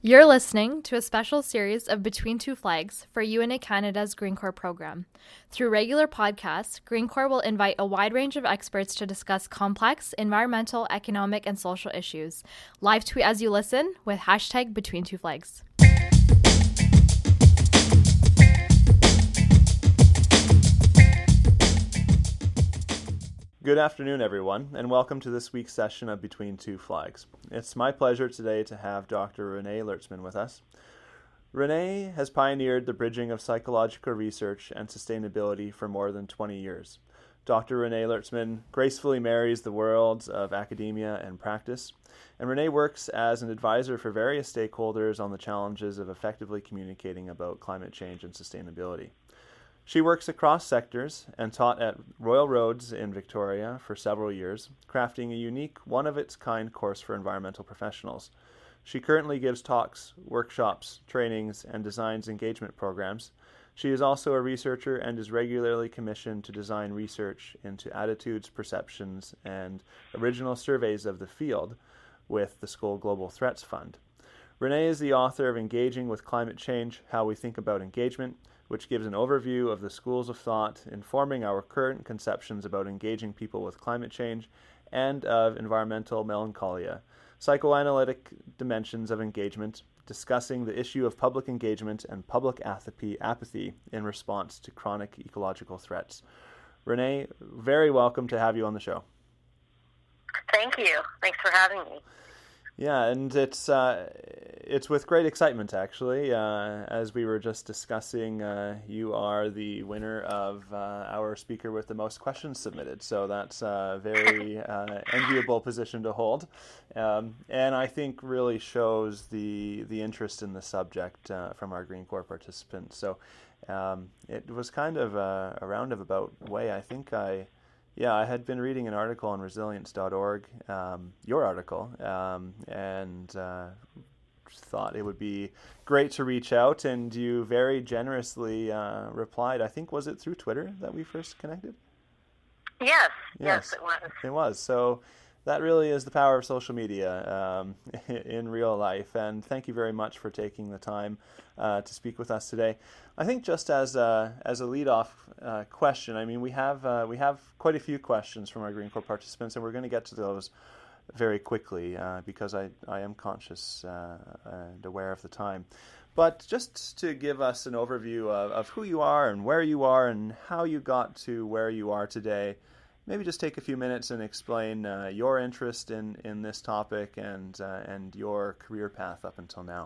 You're listening to a special series of Between Two Flags for UNA Canada's Green Corps program. Through regular podcasts, Green Corps will invite a wide range of experts to discuss complex environmental, economic, and social issues. Live tweet as you listen with hashtag Between Two Flags. Good afternoon, everyone, and welcome to this week's session of Between Two Flags. It's my pleasure today to have Dr. Renee Lertzman with us. Renee has pioneered the bridging of psychological research and sustainability for more than 20 years. Dr. Renee Lertzman gracefully marries the worlds of academia and practice, and Renee works as an advisor for various stakeholders on the challenges of effectively communicating about climate change and sustainability. She works across sectors and taught at Royal Roads in Victoria for several years, crafting a unique, one-of-its-kind course for environmental professionals. She currently gives talks, workshops, trainings, and designs engagement programs. She is also a researcher and is regularly commissioned to design research into attitudes, perceptions, and original surveys of the field with the Skoll Global Threats Fund. Renee is the author of Engaging with Climate Change, How We Think About Engagement, which gives an overview of the schools of thought informing our current conceptions about engaging people with climate change and of environmental melancholia, psychoanalytic dimensions of engagement, discussing the issue of public engagement and public apathy in response to chronic ecological threats. Renee, very welcome to have you on the show. Thank you. Thanks for having me. Yeah, and it's with great excitement, actually. As we were just discussing, you are the winner of our speaker with the most questions submitted, so that's a very enviable position to hold, and I think really shows the interest in the subject from our Green Corps participants. So it was kind of a roundabout way. I think I had been reading an article on resilience.org, your article, and thought it would be great to reach out, and you very generously replied. I think, was it through Twitter that we first connected? Yes, it was. It was. So that really is the power of social media in real life, and thank you very much for taking the time to speak with us today. I think just as a lead-off question, I mean, we have quite a few questions from our Green Corps participants, and we're going to get to those very quickly because I am conscious and aware of the time. But just to give us an overview of who you are and where you are and how you got to where you are today, maybe just take a few minutes and explain your interest in this topic and your career path up until now.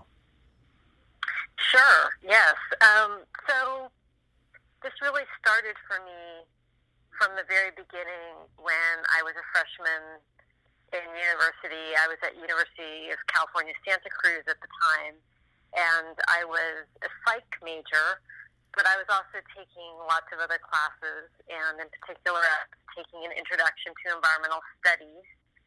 Sure, yes. So this really started for me from the very beginning when I was a freshman in university. I was at University of California, Santa Cruz at the time, and I was a psych major, but I was also taking lots of other classes, and in particular, I was taking an introduction to environmental studies.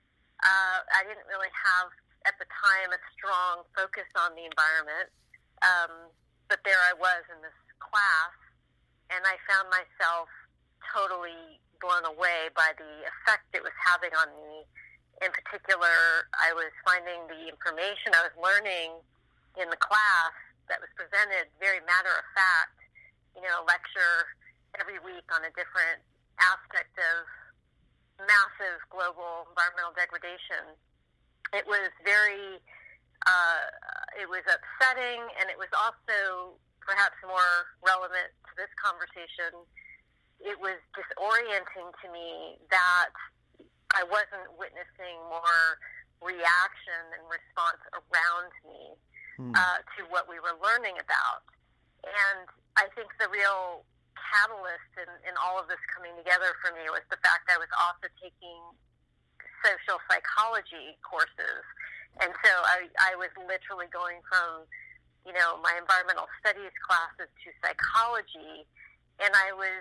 I didn't really have, at the time, a strong focus on the environment, but there I was in this class, and I found myself totally blown away by the effect it was having on me. In particular, I was finding the information I was learning in the class that was presented very matter-of-fact, a lecture every week on a different aspect of massive global environmental degradation. It was very, it was upsetting, and it was also perhaps more relevant to this conversation. It was disorienting to me that I wasn't witnessing more reaction and response around me to what we were learning about. And I think the real catalyst in all of this coming together for me was the fact I was also taking social psychology courses. And so I was literally going from, my environmental studies classes to psychology, and I was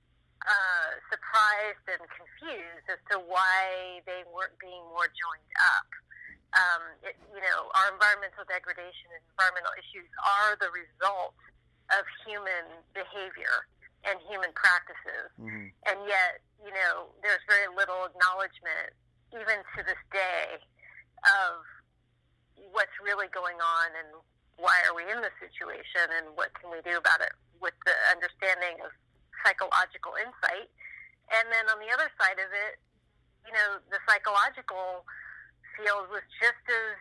surprised and confused as to why they weren't being more joined up. Our environmental degradation and environmental issues are the result of human behavior and human practices. Mm-hmm. And yet, there's very little acknowledgement, even to this day, of, what's really going on and why are we in this situation and what can we do about it with the understanding of psychological insight. And then on the other side of it, the psychological field was just as,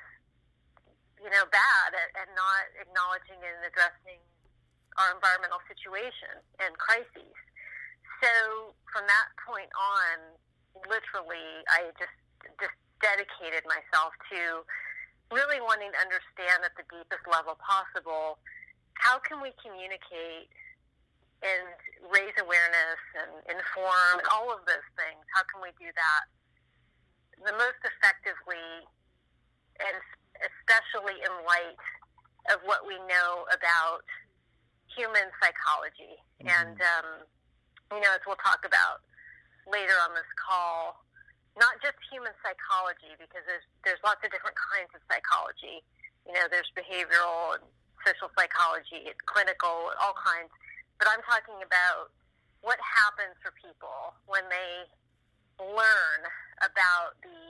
bad at not acknowledging and addressing our environmental situation and crises. So from that point on, literally, I just dedicated myself to really wanting to understand at the deepest level possible, how can we communicate and raise awareness and inform and all of those things? How can we do that the most effectively, and especially in light of what we know about human psychology? Mm-hmm. And, as we'll talk about later on this call, not just human psychology, because there's lots of different kinds of psychology. There's behavioral and social psychology, clinical, all kinds. But I'm talking about what happens for people when they learn about the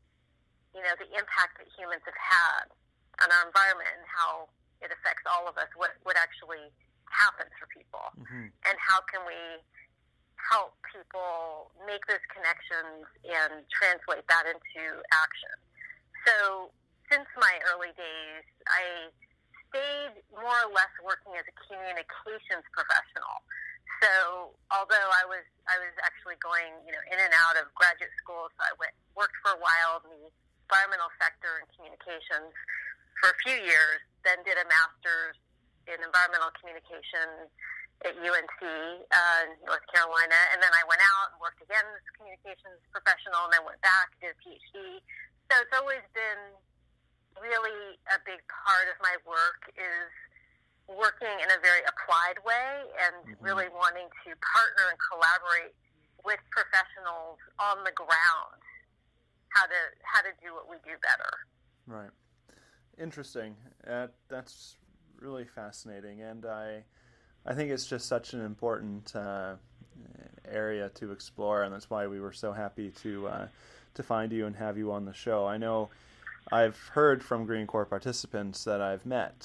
impact that humans have had on our environment and how it affects all of us, what actually happens for people. Mm-hmm. And how can we help people make those connections and translate that into action. So since my early days, I stayed more or less working as a communications professional. So although I was actually going, in and out of graduate school, so I worked for a while in the environmental sector and communications for a few years, then did a master's in environmental communication at UNC, North Carolina, and then I went out and worked again as a communications professional, and then went back, did a PhD. So it's always been really a big part of my work is working in a very applied way and mm-hmm. really wanting to partner and collaborate with professionals on the ground, how to do what we do better. Right. Interesting. That's really fascinating, and I think it's just such an important area to explore, and that's why we were so happy to find you and have you on the show. I know I've heard from Green Corps participants that I've met,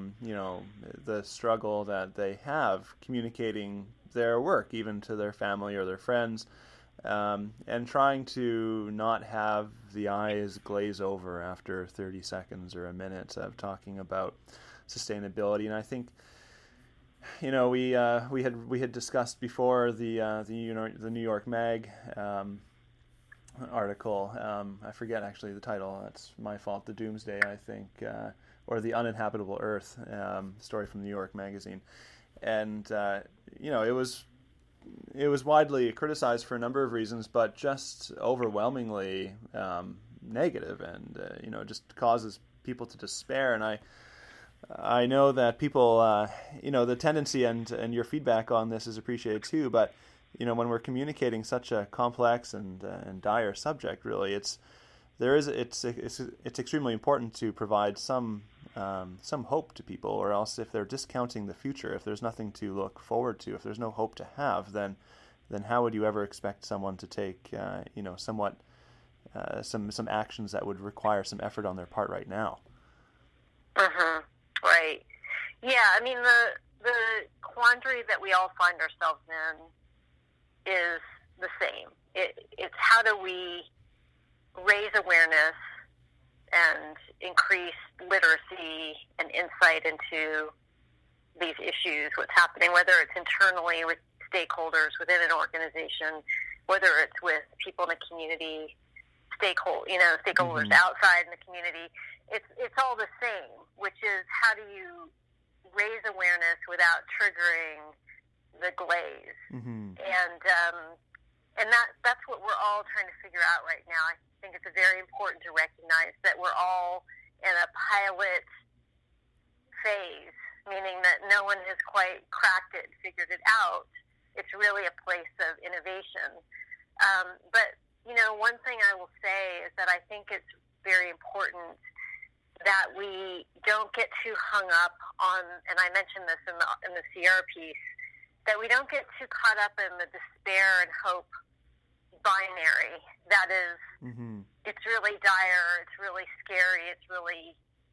the struggle that they have communicating their work, even to their family or their friends, and trying to not have the eyes glaze over after 30 seconds or a minute of talking about sustainability. And I think, we had discussed before the New York Mag article. I forget actually the title. That's my fault. The Doomsday, I think, or the Uninhabitable Earth story from New York Magazine, and it was widely criticized for a number of reasons, but just overwhelmingly negative, and just causes people to despair. And I know that people, the tendency and your feedback on this is appreciated too, but, when we're communicating such a complex and dire subject, really, it's extremely important to provide some hope to people, or else if they're discounting the future, if there's nothing to look forward to, if there's no hope to have, then how would you ever expect someone to take, somewhat, some actions that would require some effort on their part right now? Mm-hmm. Right. Yeah, I mean, the quandary that we all find ourselves in is the same. It's how do we raise awareness and increase literacy and insight into these issues, what's happening, whether it's internally with stakeholders within an organization, whether it's with people in the community, stakeholders mm-hmm. outside in the community. It's all the same, which is how do you raise awareness without triggering the glaze? Mm-hmm. And that's what we're all trying to figure out right now. I think it's very important to recognize that we're all in a pilot phase, meaning that no one has quite cracked it, figured it out. It's really a place of innovation. But, one thing I will say is that I think it's very important that we don't get too hung up on, and I mentioned this in the Sierra piece, that we don't get too caught up in the despair and hope binary. That is, mm-hmm. It's really dire, it's really scary, it's really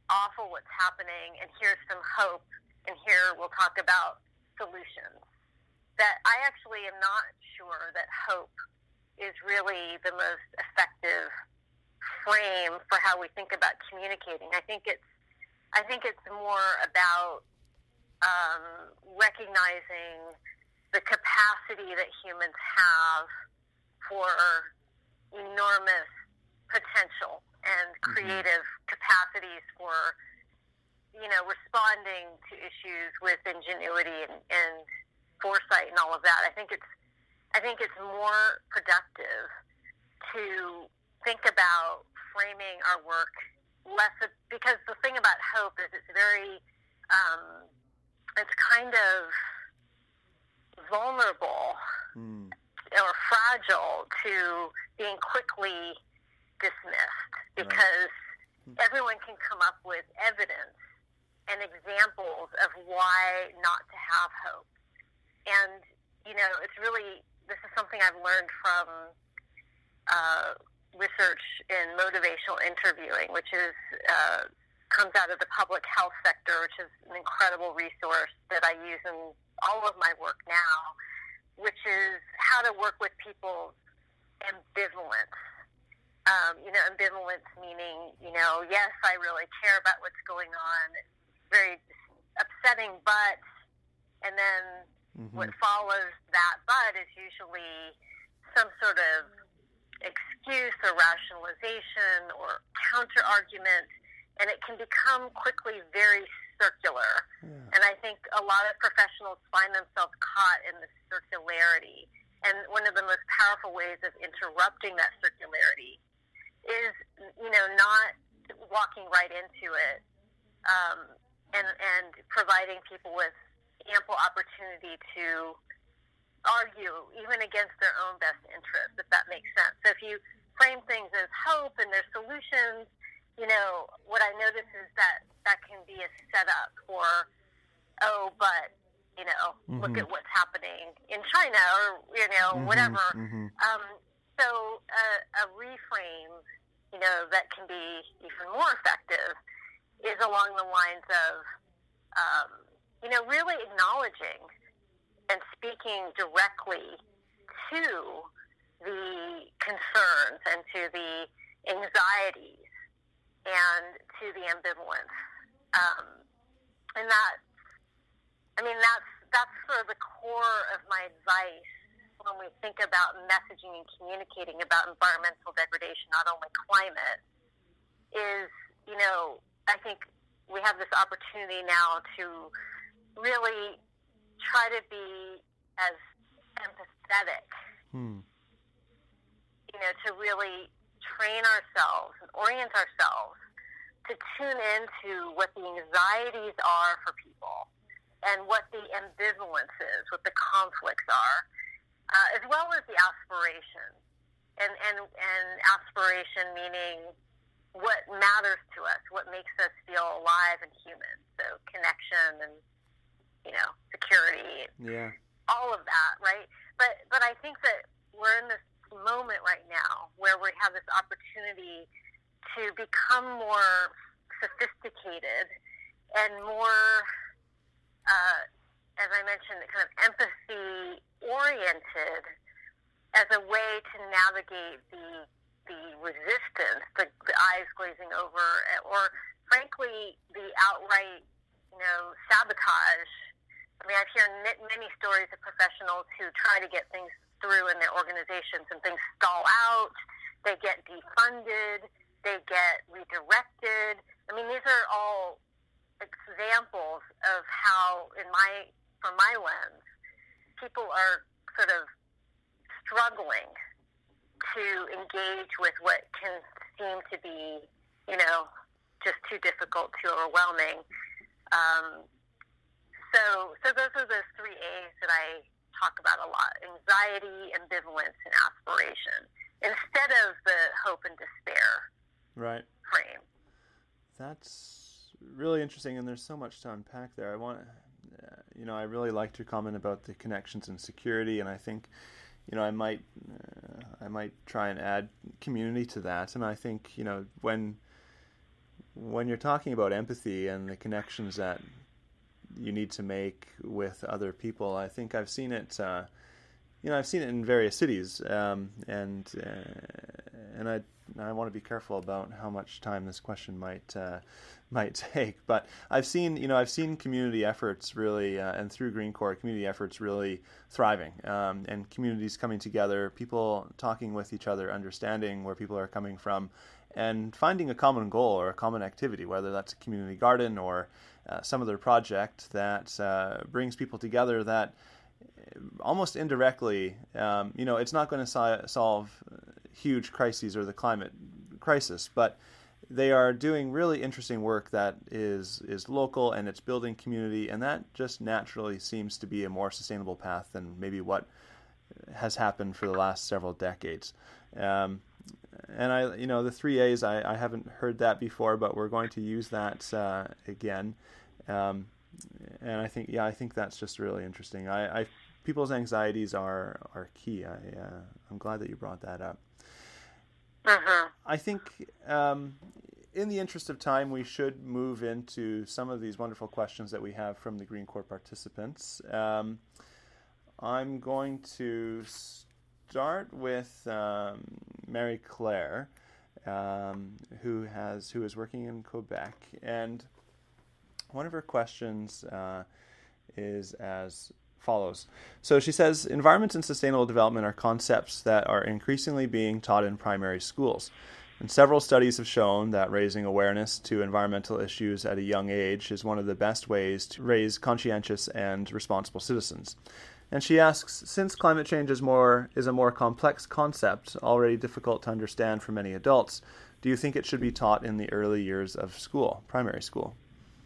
awful what's happening, and here's some hope, and here we'll talk about solutions. That I actually am not sure that hope is really the most effective frame for how we think about communicating. I think it's more about recognizing the capacity that humans have for enormous potential and creative capacities for, responding to issues with ingenuity and foresight and all of that. I think it's more productive to think about framing our work because the thing about hope is it's very, it's kind of vulnerable or fragile to being quickly dismissed because everyone can come up with evidence and examples of why not to have hope. And, this is something I've learned from research in motivational interviewing, which comes out of the public health sector, which is an incredible resource that I use in all of my work now, which is how to work with people's ambivalence. Ambivalence meaning, yes, I really care about what's going on. It's very upsetting, but, and then what follows that but is usually some sort of excuse or rationalization or counter-argument, and it can become quickly very circular. And I think a lot of professionals find themselves caught in this circularity. And one of the most powerful ways of interrupting that circularity is, not walking right into it, and providing people with ample opportunity to argue even against their own best interests, if that makes sense. So if you frame things as hope and there's solutions, what I notice is that can be a setup for, but, look at what's happening in China or, whatever. So a reframe, that can be even more effective is along the lines of, really acknowledging and speaking directly to the concerns and to the anxieties and to the ambivalence. And that's sort of the core of my advice when we think about messaging and communicating about environmental degradation, not only climate, is, I think we have this opportunity now to really try to be as empathetic, to really train ourselves and orient ourselves to tune into what the anxieties are for people and what the ambivalence is, what the conflicts are, as well as the aspiration. And aspiration meaning what matters to us, what makes us feel alive and human. So connection and, security, all of that, right? But I think that we're in this moment right now where we have this opportunity to become more sophisticated and more, as I mentioned, kind of empathy-oriented as a way to navigate the resistance, the eyes glazing over, or frankly, the outright, sabotage. I mean, I've heard many stories of professionals who try to get things through in their organizations and things stall out, they get defunded, they get redirected. I mean, these are all examples of how, from my lens, people are sort of struggling to engage with what can seem to be, just too difficult, too overwhelming. So those are the 3 A's that I talk about a lot: anxiety, ambivalence, and aspiration, instead of the hope and despair frame. That's really interesting, and there's so much to unpack there. I really liked your comment about the connections and security, and I think, I might try and add community to that. And I think, when when you're talking about empathy and the connections that you need to make with other people, I think I've seen it. I've seen it in various cities, and I want to be careful about how much time this question might take. But I've seen community efforts really, and through Green Corps, community efforts really thriving, and communities coming together, people talking with each other, understanding where people are coming from, and finding a common goal or a common activity, whether that's a community garden or some other project that brings people together that almost indirectly, it's not going to solve huge crises or the climate crisis, but they are doing really interesting work that is local, and it's building community, and that just naturally seems to be a more sustainable path than maybe what has happened for the last several decades. And the 3 A's, I haven't heard that before, but we're going to use that again. And I think that's just really interesting. People's anxieties are key. I'm glad that you brought that up. Uh-huh. I think in the interest of time, we should move into some of these wonderful questions that we have from the Green Corps participants. I'm going to start with Mary Claire, who is working in Quebec, and one of her questions is as follows. So she says, environment and sustainable development are concepts that are increasingly being taught in primary schools. And several studies have shown that raising awareness to environmental issues at a young age is one of the best ways to raise conscientious and responsible citizens. And she asks, since climate change is a more complex concept, already difficult to understand for many adults, do you think it should be taught in the early years of school, primary school?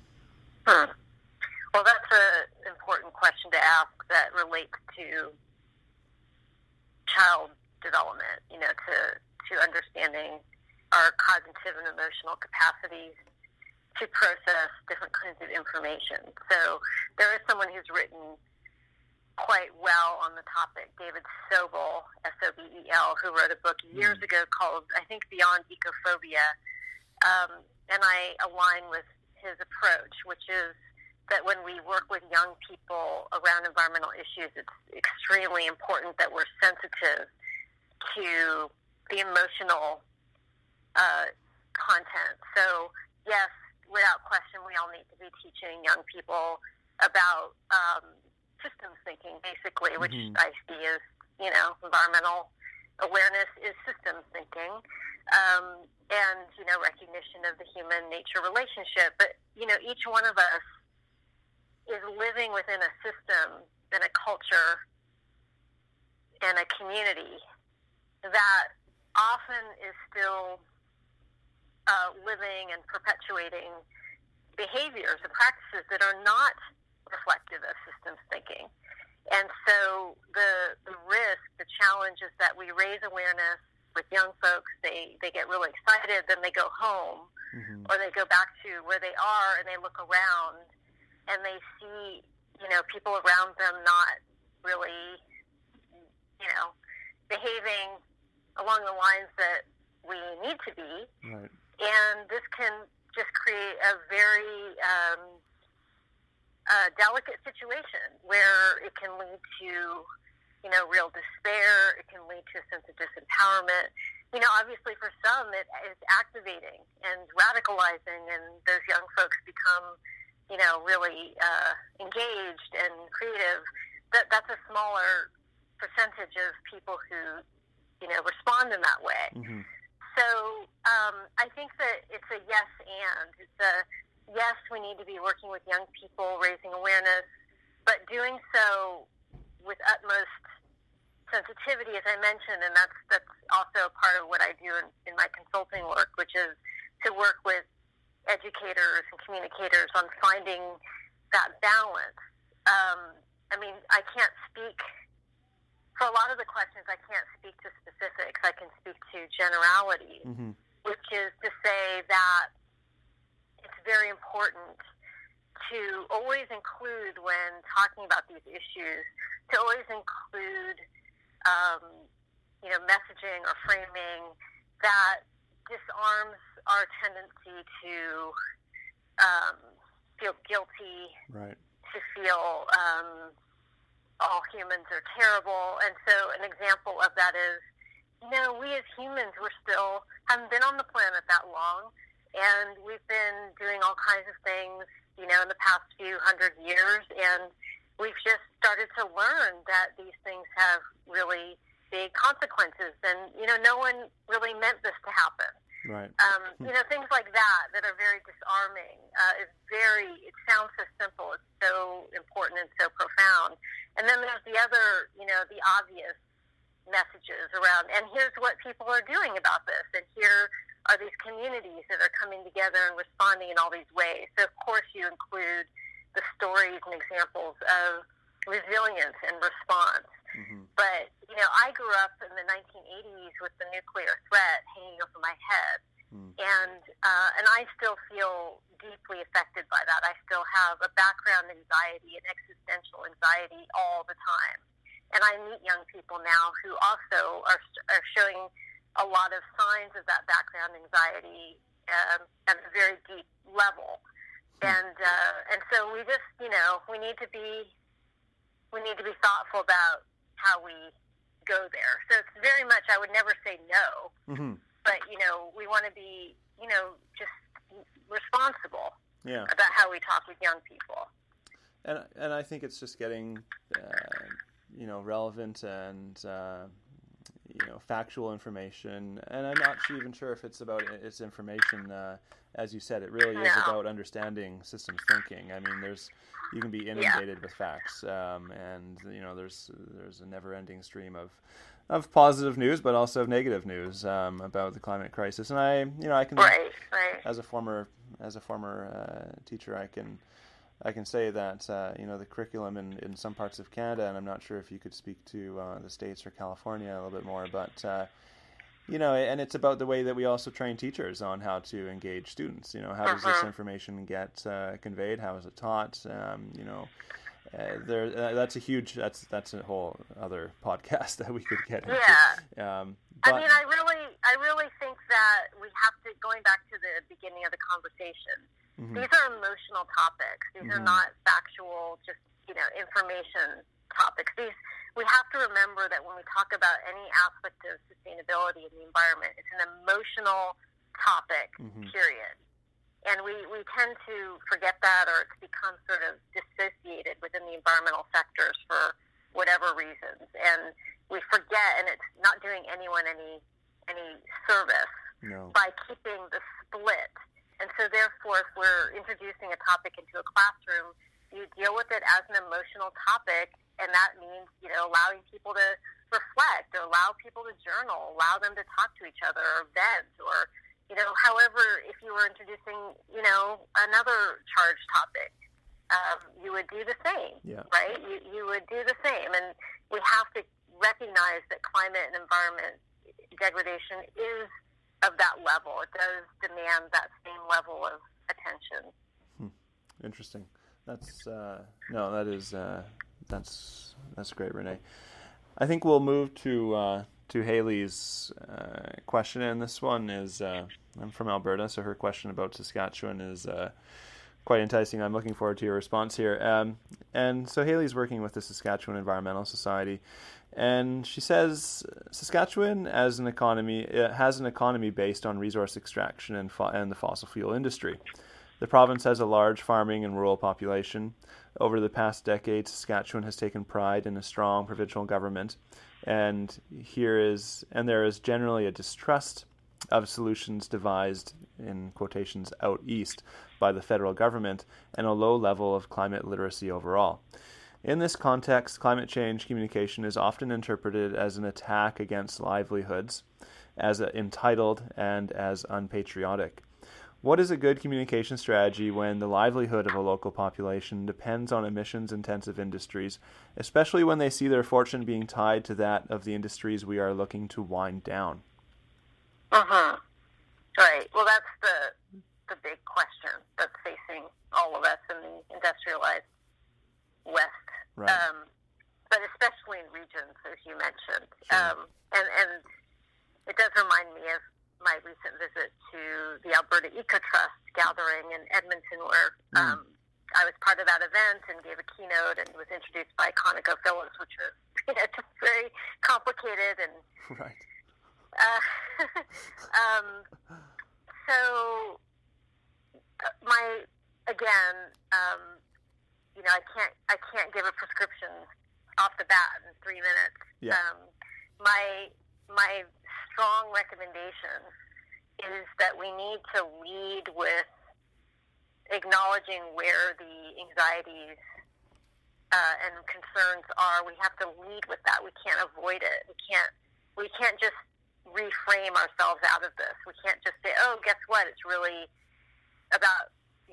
Well, that's an important question to ask that relates to child development, to understanding our cognitive and emotional capacities to process different kinds of information. So there is someone who's written quite well on the topic, David Sobel, S-O-B-E-L, who wrote a book years ago called, I think, Beyond Ecophobia. And I align with his approach, which is that when we work with young people around environmental issues, it's extremely important that we're sensitive to the emotional content. So, yes, without question, we all need to be teaching young people about systems thinking, basically, which I see as, environmental awareness is systems thinking, and, recognition of the human-nature relationship. But, each one of us is living within a system and a culture and a community that often is still living and perpetuating behaviors and practices that are not reflective of systems thinking. And so the risk, the challenge is that we raise awareness with young folks, they get really excited, then they go home, or they go back to where they are and they look around and they see, people around them not really, behaving along the lines that we need to be. Right. And this can just create a very delicate situation where it can lead to, real despair. It can lead to a sense of disempowerment. Obviously for some it is activating and radicalizing, and those young folks become, really engaged and creative. That's a smaller percentage of people who, respond in that way. Mm-hmm. So I think that it's a yes and. It's a yes, we need to be working with young people, raising awareness, but doing so with utmost sensitivity, as I mentioned, and that's also a part of what I do in my consulting work, which is to work with educators and communicators on finding that balance. I can't speak for a lot of the questions. I can't speak to specifics. I can speak to generalities, which is to say that it's very important to always include, when talking about these issues, to always include, messaging or framing that disarms our tendency to feel guilty, right, to feel all humans are terrible. And so an example of that is, we as humans, haven't been on the planet that long, and we've been doing all kinds of things, in the past few hundred years, and we've just started to learn that these things have really big consequences, and, no one really meant this to happen. right. Things like that are very disarming. It sounds so simple, it's so important and so profound. And then there's the other, the obvious messages around, and here's what people are doing about this, and here are these communities that are coming together and responding in all these ways. So, of course, you include the stories and examples of resilience and response. Mm-hmm. But, I grew up in the 1980s with the nuclear threat hanging over my head. And I still feel deeply affected by that. I still have a background anxiety and existential anxiety all the time. And I meet young people now who also are showing a lot of signs of that background anxiety at a very deep level. And so we just, we need to be thoughtful about how we go there. So it's very much, I would never say no, but, we want to be, just responsible about how we talk with young people. And I think it's just getting, relevant and, factual information. And I'm not even sure if it's about its information. As you said, it really is about understanding systems thinking. I mean, you can be inundated with facts, and there's a never-ending stream of positive news, but also of negative news about the climate crisis. And I can, as a former teacher, I can say that the curriculum in some parts of Canada, and I'm not sure if you could speak to the States or California a little bit more, but and it's about the way that we also train teachers on how to engage students. How does this information get conveyed? How is it taught? That's a whole other podcast that we could get into. Yeah. I mean, I really think that we have to, going back to the beginning of the conversation, these are emotional topics. These are not factual, just, information topics. We have to remember that when we talk about any aspect of sustainability in the environment, it's an emotional topic, period. And we tend to forget that, or it's become sort of dissociated within the environmental sectors for whatever reasons. And we forget, and it's not doing anyone any service by keeping the split. And so therefore, if we're introducing a topic into a classroom, you deal with it as an emotional topic, and that means, allowing people to reflect, or allow people to journal, allow them to talk to each other, or vent, or, however, if you were introducing, another charged topic, you would do the same, right? You would do the same. And we have to recognize that climate and environment degradation is of that level. It does demand that same level of attention. Interesting. That's great, Renee. I think we'll move to Haley's question, and this one is I'm from Alberta, so her question about Saskatchewan is quite enticing. I'm looking forward to your response here. And so Haley's working with the Saskatchewan Environmental Society, and she says Saskatchewan as an economy has an economy based on resource extraction and the fossil fuel industry. The province has a large farming and rural population. Over the past decade, Saskatchewan has taken pride in a strong provincial government, and there is generally a distrust of solutions devised, in quotations, out east by the federal government, and a low level of climate literacy overall. In this context, climate change communication is often interpreted as an attack against livelihoods, as entitled, and as unpatriotic. What is a good communication strategy when the livelihood of a local population depends on emissions-intensive industries, especially when they see their fortune being tied to that of the industries we are looking to wind down? Right. Well, that's the big question that's facing all of us in the industrialized West. Right. But especially in regions, as you mentioned. Sure. And it does remind me of my recent visit to the Alberta EcoTrust gathering in Edmonton, where I was part of that event and gave a keynote and was introduced by ConocoPhillips, which was just very complicated and right. So I can't give a prescription off the bat in 3 minutes. Yeah. My strong recommendation is that we need to lead with acknowledging where the anxieties and concerns are. We have to lead with that. We can't avoid it. We can't just reframe ourselves out of this. We can't just say, oh, guess what? It's really about,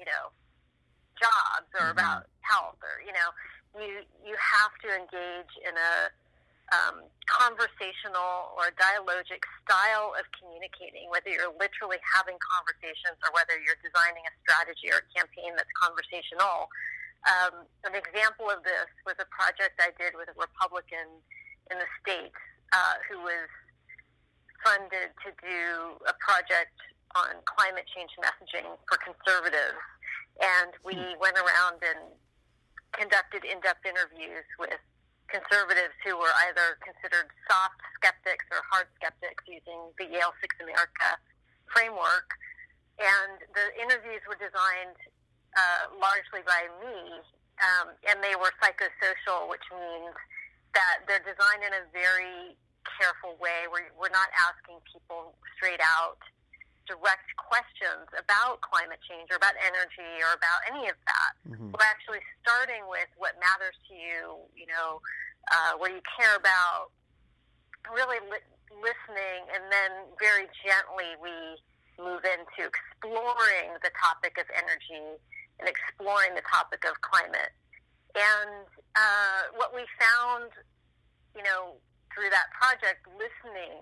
jobs or about health or, you have to engage in a conversational or dialogic style of communicating, whether you're literally having conversations or whether you're designing a strategy or a campaign that's conversational. An example of this was a project I did with a Republican in the States who was funded to do a project on climate change messaging for conservatives. And we went around and conducted in-depth interviews with conservatives who were either considered soft skeptics or hard skeptics using the Yale Six America framework. And the interviews were designed largely by me, and they were psychosocial, which means that they're designed in a very careful way where we're not asking people straight out direct questions about climate change or about energy or about any of that. We're actually starting with what matters to you, what you care about, really listening, and then very gently we move into exploring the topic of energy and exploring the topic of climate. And what we found, through that project, listening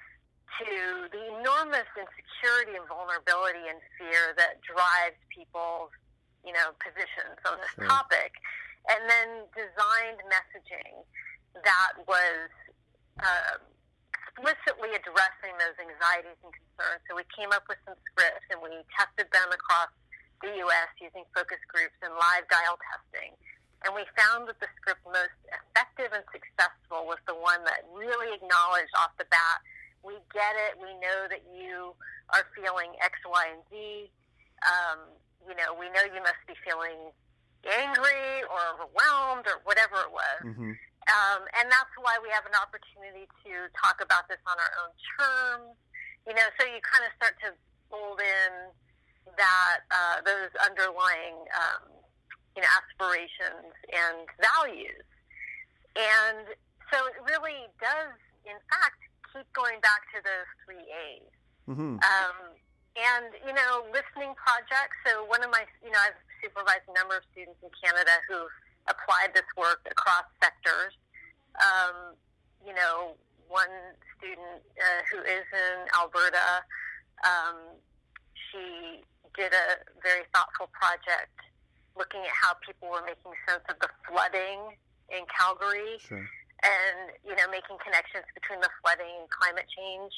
to the enormous insecurity and vulnerability and fear that drives people's, positions on this topic, and then designed messaging that was explicitly addressing those anxieties and concerns. So we came up with some scripts, and we tested them across the U.S. using focus groups and live dial testing. And we found that the script most effective and successful was the one that really acknowledged off the bat, we get it, we know that you are feeling X, Y, and Z. We know you must be feeling angry or overwhelmed or whatever it was. And that's why we have an opportunity to talk about this on our own terms. So you kind of start to fold in that those underlying aspirations and values. And so it really does, in fact, keep going back to those 3 A's. Listening projects. So one of my, I've supervised a number of students in Canada who've applied this work across sectors. One student who is in Alberta, she did a very thoughtful project looking at how people were making sense of the flooding in Calgary, and making connections between the flooding and climate change.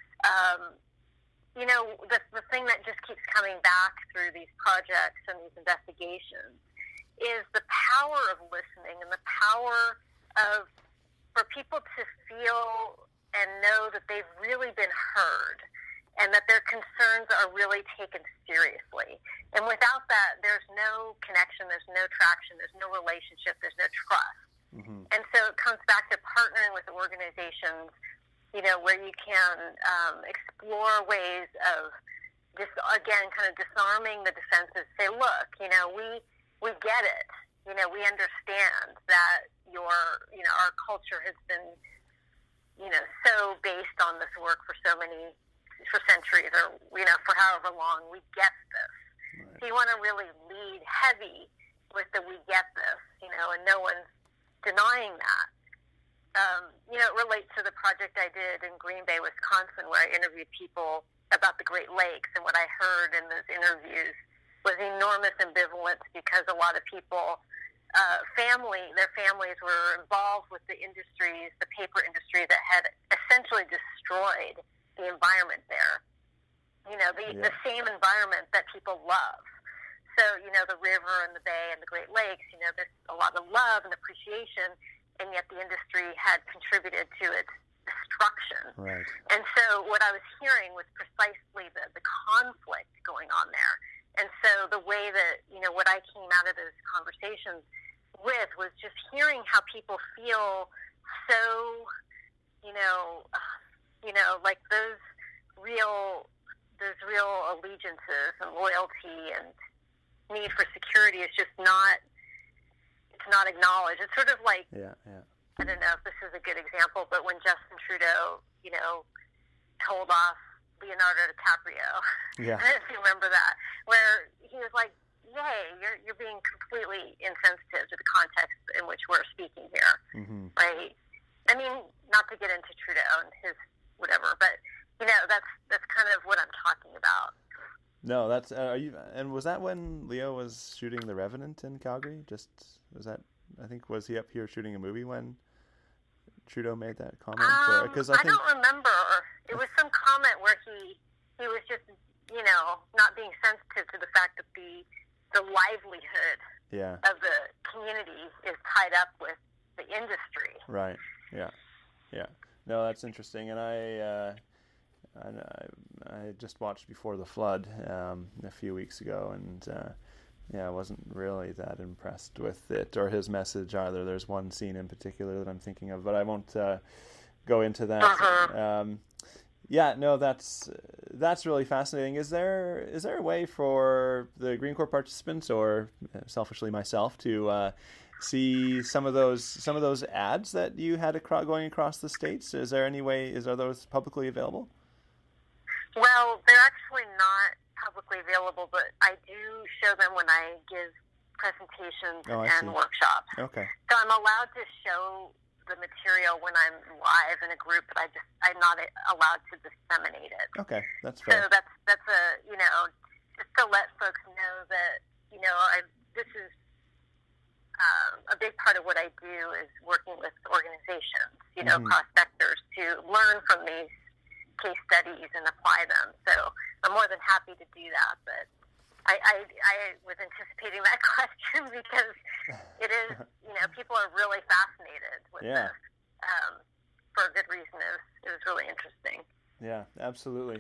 The thing that just keeps coming back through these projects and these investigations is the power of listening and the power of for people to feel and know that they've really been heard and that their concerns are really taken seriously. And without that, there's no connection, there's no traction, there's no relationship, there's no trust. And so it comes back to partnering with organizations, where you can explore ways of just, again, kind of disarming the defenses. Say, look, we get it. We understand that our culture has been, so based on this work for centuries or, for however long. We get this. Right. So you want to really lead heavy with the we get this, and no one's denying that. It relates to the project I did in Green Bay, Wisconsin, where I interviewed people about the Great Lakes, and what I heard in those interviews was enormous ambivalence because a lot of people, their families were involved with the industries, the paper industry that had essentially destroyed the environment there. the same environment that people love. So, the river and the bay and the Great Lakes, there's a lot of love and appreciation, and yet the industry had contributed to its destruction. Right. And so what I was hearing was precisely the conflict going on there. And so the way that, what I came out of those conversations with was just hearing how people feel so, like those real allegiances and loyalty and need for security is just not acknowledged. It's sort of like, I don't know if this is a good example, but when Justin Trudeau, told off Leonardo DiCaprio, if you remember that, where he was like, yay, you're being completely insensitive to the context in which we're speaking here, right? I mean, not to get into Trudeau and his whatever, but, that's kind of what I'm talking about. No, that's was that when Leo was shooting The Revenant in Calgary? Was he up here shooting a movie when Trudeau made that comment? I don't remember. It was some comment where he was just, not being sensitive to the fact that the livelihood of the community is tied up with the industry. Right. Yeah. Yeah. No, that's interesting, and I just watched Before the Flood a few weeks ago, and I wasn't really that impressed with it or his message either. There's one scene in particular that I'm thinking of, but I won't go into that. That's really fascinating. Is there a way for the Green Corps participants, or selfishly myself, to see some of those ads that you had going across the states? Is there any way? Are those publicly available? Well, they're actually not publicly available, but I do show them when I give presentations and workshops. Okay. So I'm allowed to show the material when I'm live in a group, but I'm not allowed to disseminate it. Okay, that's fair. So that's just to let folks know that, this is a big part of what I do is working with organizations, across sectors to learn from these case studies and apply them. So I'm more than happy to do that, but I was anticipating that question because it is, people are really fascinated with this for a good reason. It was really interesting. Yeah, absolutely.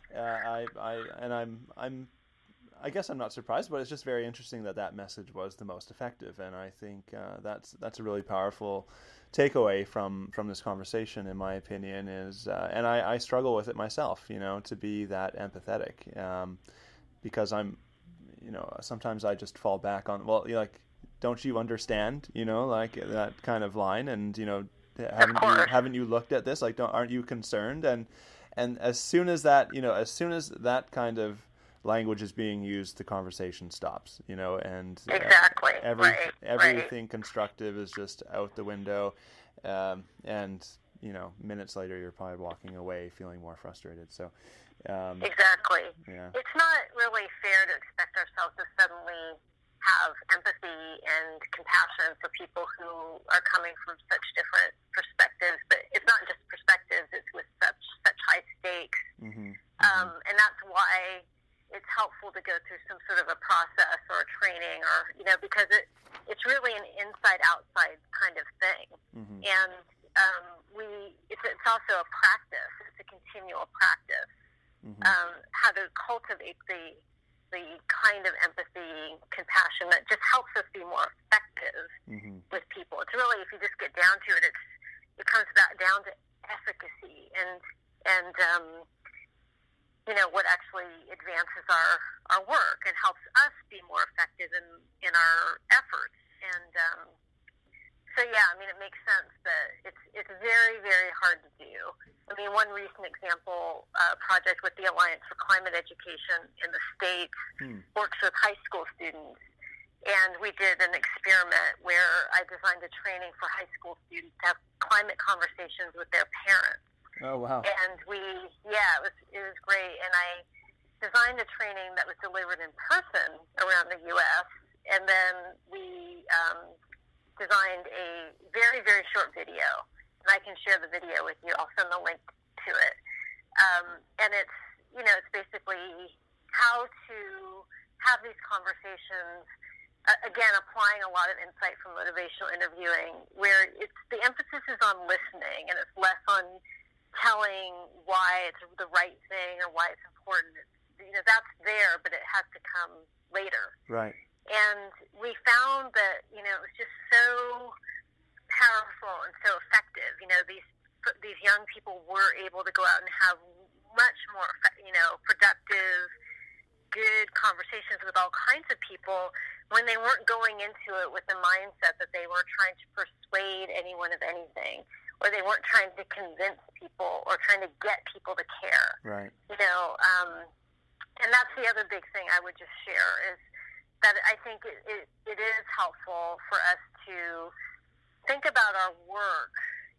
I guess I'm not surprised, but it's just very interesting that message was the most effective, and I think that's a really powerful takeaway from this conversation, in my opinion. Is and I struggle with it myself, to be that empathetic, because I'm, sometimes I just fall back on, don't you understand, like that kind of line, and haven't you looked at this? Aren't you concerned? And as soon as that kind of language is being used, the conversation stops, and exactly. Everything constructive is just out the window, and minutes later you're probably walking away feeling more frustrated. So exactly. Yeah. It's not really fair to expect ourselves to suddenly have empathy and compassion for people who are coming from such different perspectives, but it's not just perspectives, it's with such high stakes. And that's why it's helpful to go through some sort of a process or a training, or because it's really an inside-outside kind of thing, and it's also a practice. It's a continual practice. How to cultivate the kind of empathy, compassion that just helps us be more effective with people. It's really, if you just get down to it, it comes back down to efficacy and what actually advances our work and helps us be more effective in our efforts. And it makes sense that it's very, very hard to do. One recent example project with the Alliance for Climate Education in the States works with high school students. And we did an experiment where I designed a training for high school students to have climate conversations with their parents. Oh, wow. And it was great. And I designed a training that was delivered in person around the U.S. And then we designed a very, very short video. And I can share the video with you. I'll send the link to it. And it's, it's basically how to have these conversations, again, applying a lot of insight from motivational interviewing, where the emphasis is on listening and it's less on telling why it's the right thing or why it's important. That's there, but it has to come later. Right. And we found that, it was just so powerful and so effective. These young people were able to go out and have much more, productive, good conversations with all kinds of people when they weren't going into it with the mindset that they were trying to persuade anyone of anything, or they weren't trying to convince people or trying to get people to care. Right. And that's the other big thing I would just share is that I think it is helpful for us to think about our work,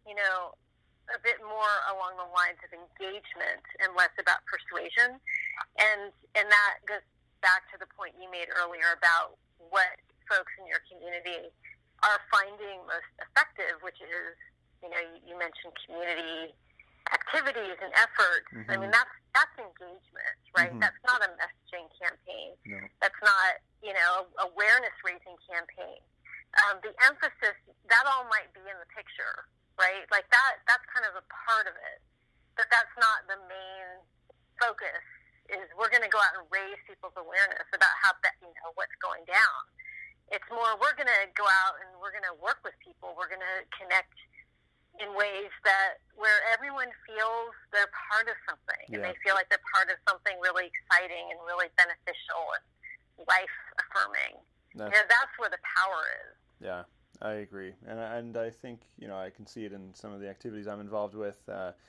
a bit more along the lines of engagement and less about persuasion. And that goes back to the point you made earlier about what folks in your community are finding most effective, which is, you mentioned community activities and efforts. Mm-hmm. I mean, that's engagement, right? Mm-hmm. That's not a messaging campaign. No. That's not, awareness-raising campaign. The emphasis, that all might be in the picture, right? Like that's kind of a part of it. But that's not the main focus, is we're going to go out and raise people's awareness about what's going down. It's more, we're going to go out and we're going to work with people. We're going to connect in ways where everyone feels they're part of something, and they feel like they're part of something really exciting and really beneficial and life-affirming. That's where the power is. Yeah, I agree. And I think, I can see it in some of the activities I'm involved with,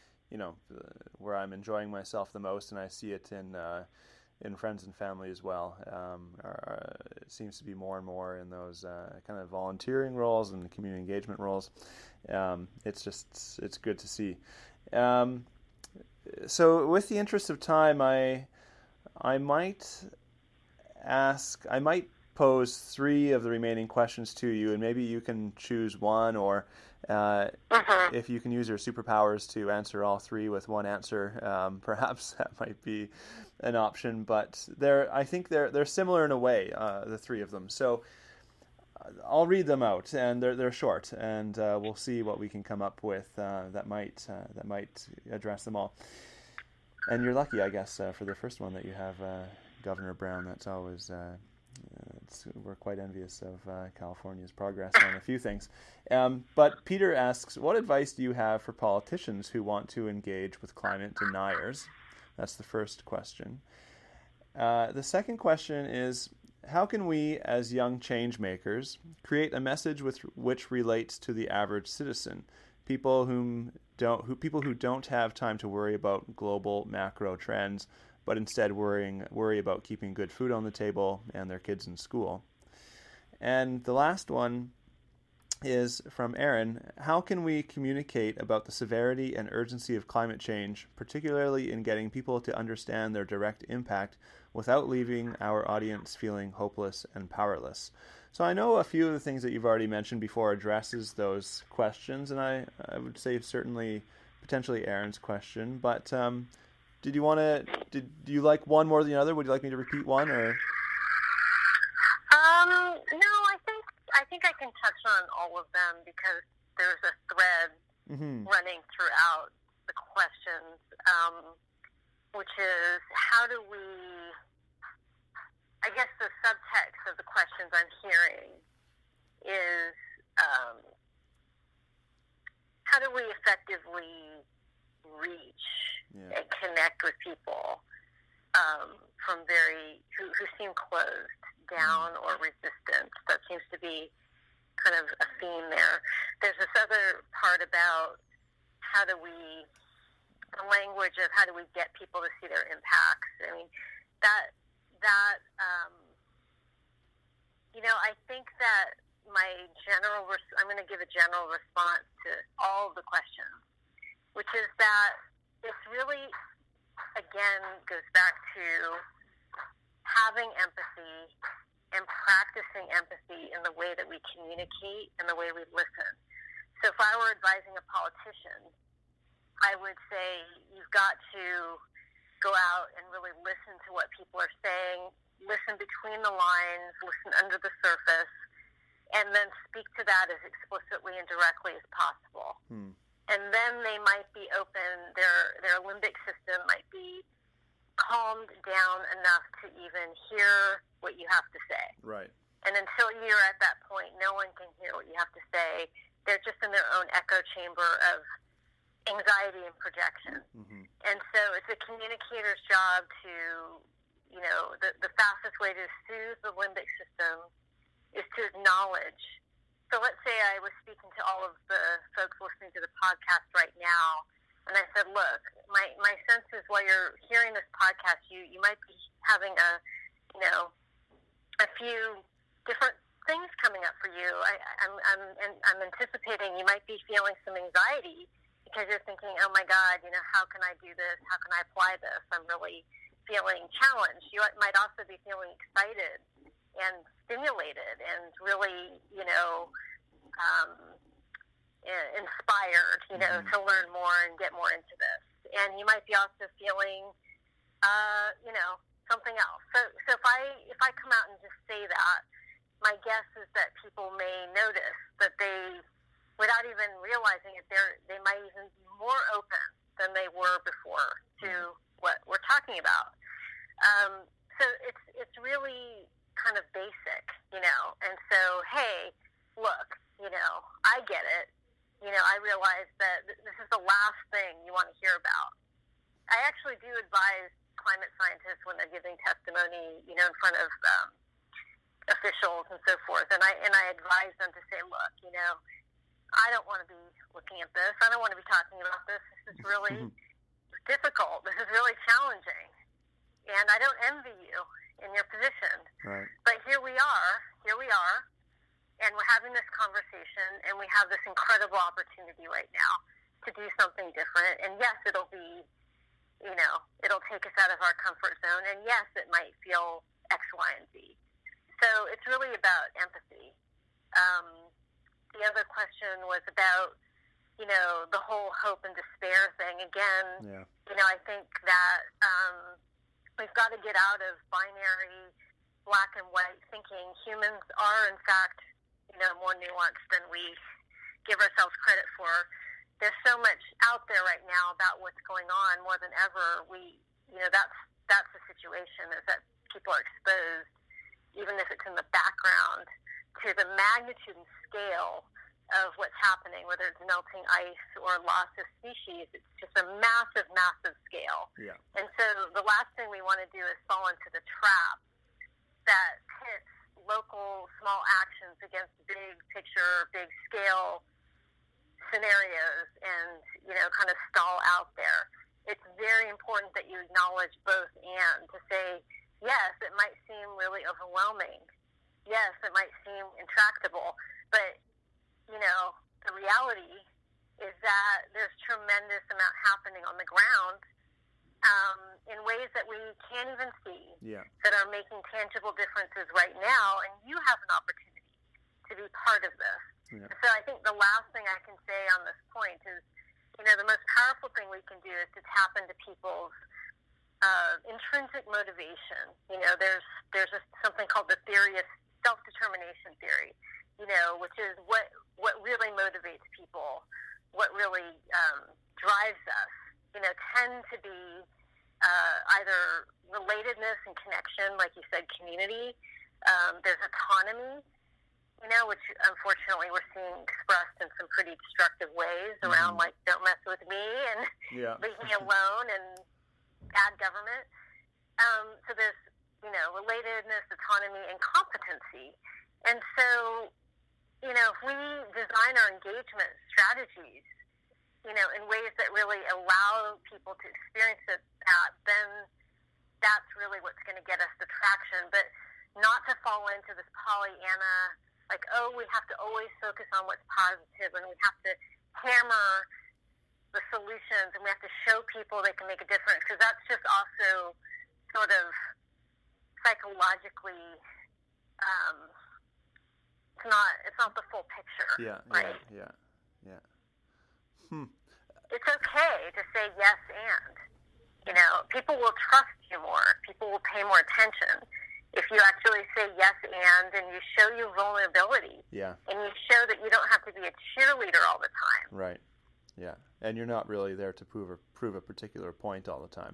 where I'm enjoying myself the most, and I see it in friends and family as well. It seems to be more and more in those kind of volunteering roles and community engagement roles. It's good to see. So with the interest of time, I might pose 3 of the remaining questions to you, and maybe you can choose one, or if you can use your superpowers to answer all 3 with one answer, perhaps that might be an option. But I think they're similar in a way, the 3 of them. So I'll read them out, and they're short, and we'll see what we can come up with that might address them all. And you're lucky, I guess, for the first one that you have Governor Brown. That's always we're quite envious of California's progress on a few things. But Peter asks, what advice do you have for politicians who want to engage with climate deniers? That's the first question. The second question is, how can we, as young change makers, create a message which relates to the average citizen, people who don't have time to worry about global macro trends, but instead worry about keeping good food on the table and their kids in school? And the last one is from Aaron. How can we communicate about the severity and urgency of climate change, particularly in getting people to understand their direct impact without leaving our audience feeling hopeless and powerless? So I know a few of the things that you've already mentioned before addresses those questions, and I would say certainly potentially Aaron's question, but did you like one more than the other? Would you like me to repeat one, or? No, I think I can touch on all of them because there's a thread running throughout the questions, which is how do we, I guess the subtext of the questions I'm hearing is how do we effectively reach and connect with people who seem closed down or resistant. That seems to be kind of a theme there. There's this other part about the language of how do we get people to see their impacts. I mean, I think that I'm going to give a general response to all of the questions, which is that it's really, again, goes back to having empathy and practicing empathy in the way that we communicate and the way we listen. So if I were advising a politician, I would say you've got to go out and really listen to what people are saying, listen between the lines, listen under the surface, and then speak to that as explicitly and directly as possible. And then they might be open, their limbic system might be calmed down enough to even hear what you have to say. Right. And until you're at that point, no one can hear what you have to say. They're just in their own echo chamber of anxiety and projection. And so it's a communicator's job to, you know, the fastest way to soothe the limbic system is to acknowledge. So let's say I was speaking to all of the folks listening to the podcast right now, and I said, look, my sense is while you're hearing this podcast, you might be having a few different things coming up for you. I'm anticipating you might be feeling some anxiety because you're thinking, oh my God, you know, how can I do this? How can I apply this? I'm really feeling challenged. You might also be feeling excited and stimulated and really, you know, inspired, you know, to learn more and get more into this. And you might be also feeling, you know, something else. So if I come out and just say that, my guess is that people may notice that they, without even realizing it, they might even be more open than they were before to what we're talking about. So it's really kind of basic, you know. And so, hey, look, you know, I get it. You know, I realize that this is the last thing you want to hear about. I actually do advise climate scientists when they're giving testimony, you know, in front of officials and so forth, and I advise them to say, look, you know, I don't want to be looking at this. I don't want to be talking about this. This is really difficult. This is really challenging, and I don't envy you in your position. Right. But here we are, and we're having this conversation, and we have this incredible opportunity right now to do something different. And yes, it'll be, you know, it'll take us out of our comfort zone, and yes, it might feel X, Y, and Z. So it's really about empathy. The other question was about, you know, the whole hope and despair thing. Again, you know, I think that we've got to get out of binary black and white thinking. Humans are, in fact, you know, more nuanced than we give ourselves credit for. There's so much out there right now about what's going on more than ever. You know, that's the situation, is that people are exposed, even if it's in the background, to the magnitude and scale of what's happening, whether it's melting ice or loss of species. It's just a massive, massive scale. Yeah. And so the last thing we want to do is fall into the trap that pits local small actions against big picture, big scale scenarios and, you know, kind of stall out there. It's very important that you acknowledge both and to say, yes, it might seem really overwhelming. Yes, it might seem intractable. But, you know, the reality is that there's tremendous amount happening on the ground in ways that we can't even see, that are making tangible differences right now, and you have an opportunity to be part of this. Yeah. So I think the last thing I can say on this point is, you know, the most powerful thing we can do is to tap into people's intrinsic motivation. You know, there's something called the theory of self-determination theory, you know, which is what really motivates people, what really drives us, you know, tend to be either relatedness and connection, like you said, community. There's autonomy, you know, which unfortunately we're seeing expressed in some pretty destructive ways around, like, don't mess with me and leave me alone and bad government. So there's, you know, relatedness, autonomy, and competency. And so, you know, if we design our engagement strategies, you know, in ways that really allow people to experience it, then that's really what's going to get us the traction. But not to fall into this Pollyanna, like, oh, we have to always focus on what's positive, and we have to hammer the solutions, and we have to show people they can make a difference, because that's just also sort of psychologically, it's not the full picture. Right? Yeah. It's okay to say yes and. People will trust you more. People will pay more attention if you actually say yes and you show your vulnerability. Yeah. And you show that you don't have to be a cheerleader all the time. Right. Yeah. And you're not really there to prove a particular point all the time.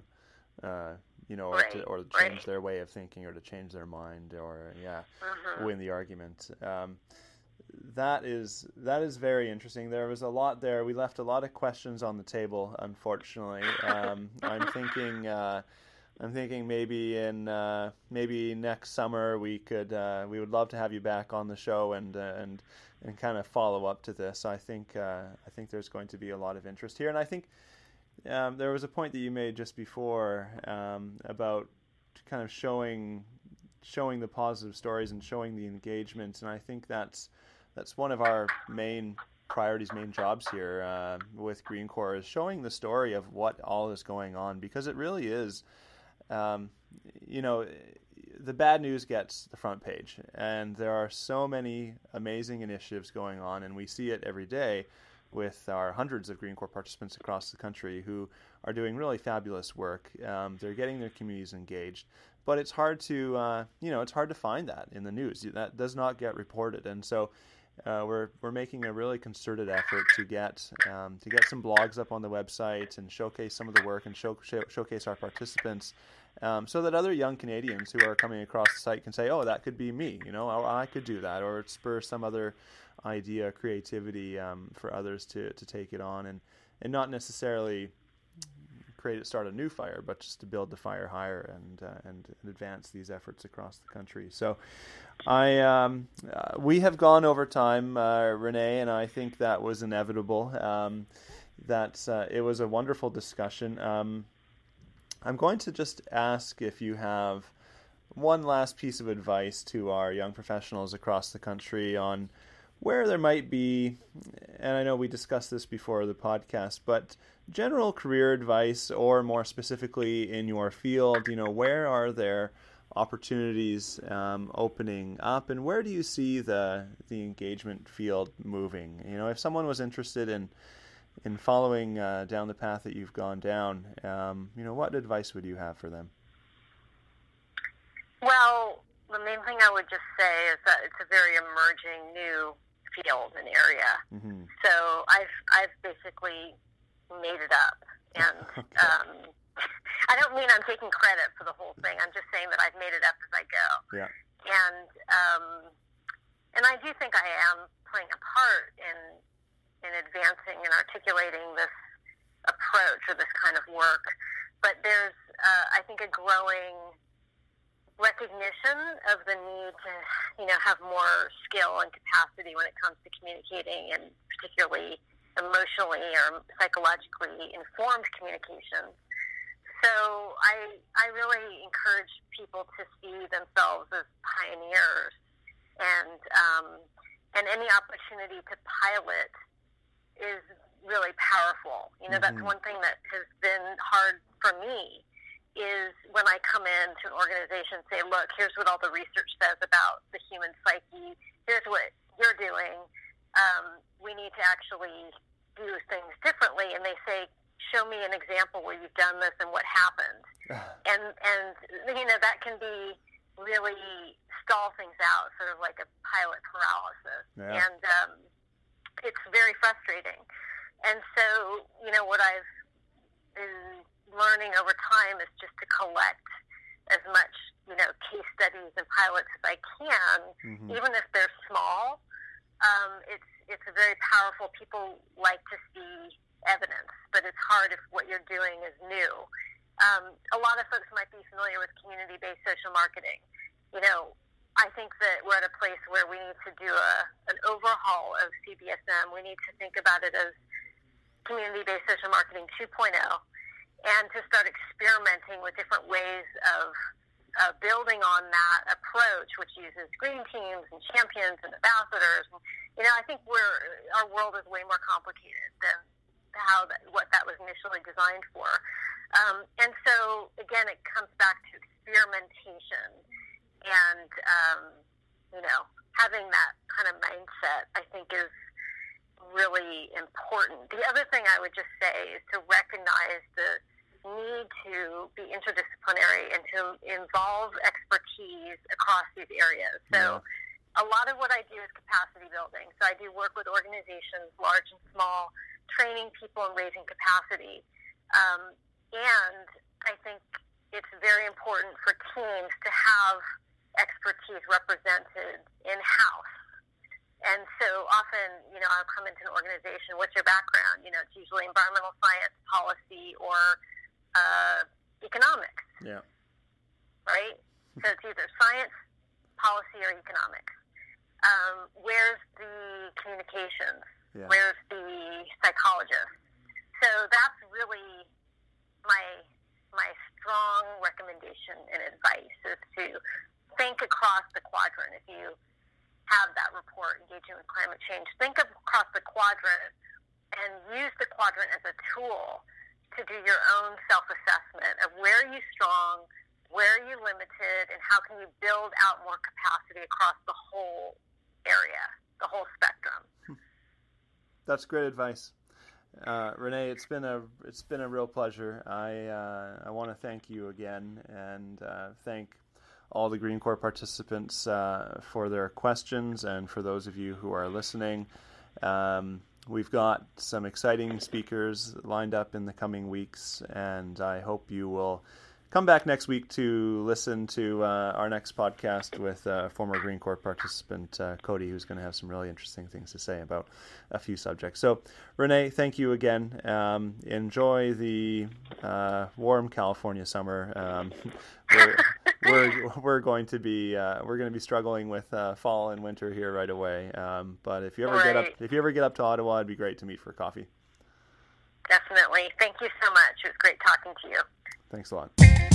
Or to change their way of thinking, or to change their mind, or win the argument. That is very interesting. There was a lot there. We left a lot of questions on the table, unfortunately. I'm thinking maybe next summer we would love to have you back on the show and kind of follow up to this. I think there's going to be a lot of interest here, and I think there was a point that you made just before about kind of showing the positive stories and showing the engagement, and I think that's one of our main priorities, main jobs here with Green Corps, is showing the story of what all is going on, because it really is, the bad news gets the front page, and there are so many amazing initiatives going on, and we see it every day with our hundreds of Green Corps participants across the country who are doing really fabulous work. They're getting their communities engaged, but it's hard to find that in the news. That does not get reported, and so we're making a really concerted effort to get some blogs up on the website and showcase some of the work and showcase our participants, so that other young Canadians who are coming across the site can say, "Oh, that could be me," or "I could do that," or spur some other idea, creativity for others to take it on, and not necessarily start a new fire, but just to build the fire higher and advance these efforts across the country. So we have gone over time, Renee, and I think that was inevitable. It was a wonderful discussion. I'm going to just ask if you have one last piece of advice to our young professionals across the country on where there might be, and I know we discussed this before the podcast, but general career advice, or more specifically in your field, where are there opportunities opening up, and where do you see the engagement field moving? If someone was interested in following down the path that you've gone down, what advice would you have for them? Well, the main thing I would just say is that it's a very emerging new field and area. Mm-hmm. So I've basically made it up, and okay. I don't mean I'm taking credit for the whole thing. I'm just saying that I've made it up as I go. Yeah. And I do think I am playing a part in advancing and articulating this approach or this kind of work. But there's, I think, a growing recognition of the need to, have more skill and capacity when it comes to communicating, and particularly emotionally or psychologically informed communication. So I really encourage people to see themselves as pioneers, and any opportunity to pilot is really powerful. That's one thing that has been hard for me, is when I come into an organization and say, look, here's what all the research says about the human psyche, here's what you're doing, we need to actually do things differently. And they say, show me an example where you've done this and what happened. And that can be really stall things out, sort of like a pilot paralysis. Yeah. And it's very frustrating. And so, what I've been learning over time is just to collect as much, case studies and pilots as I can, even if they're small. It's a very powerful. People like to see evidence, but it's hard if what you're doing is new. A lot of folks might be familiar with community-based social marketing. I think that we're at a place where we need to do an overhaul of CBSM. We need to think about it as community-based social marketing 2.0, and to start experimenting with different ways of building on that approach, which uses green teams and champions and ambassadors. I think our world is way more complicated than what that was initially designed for. And so, again, it comes back to experimentation and, having that kind of mindset, I think, is really important. The other thing I would just say is to recognize the need to be interdisciplinary and to involve expertise across these areas. So a lot of what I do is capacity building. So I do work with organizations, large and small, training people and raising capacity. And I think it's very important for teams to have expertise represented in-house. And so often, I'll come into an organization, what's your background? It's usually environmental science, policy, or economics. Yeah. Right? So it's either science, policy, or economics. Where's the communications? Yeah. Where's the psychologist? So that's really my strong recommendation and advice is to think across the quadrant. If you have that report, Engaging with Climate Change, think across the quadrant and use the quadrant as a tool to do your own self-assessment of where are you strong, where are you limited, and how can you build out more capacity across the whole area, the whole spectrum. That's great advice. Renee, it's been a real pleasure. I want to thank you again and thank all the Green Corps participants for their questions, and for those of you who are listening. We've got some exciting speakers lined up in the coming weeks, and I hope you will come back next week to listen to our next podcast with former Green Corps participant Cody, who's going to have some really interesting things to say about a few subjects. So, Renee, thank you again. Enjoy the warm California summer. We're going to be struggling with fall and winter here right away. But if you ever get up to Ottawa, it'd be great to meet for coffee. Definitely. Thank you so much. It was great talking to you. Thanks a lot.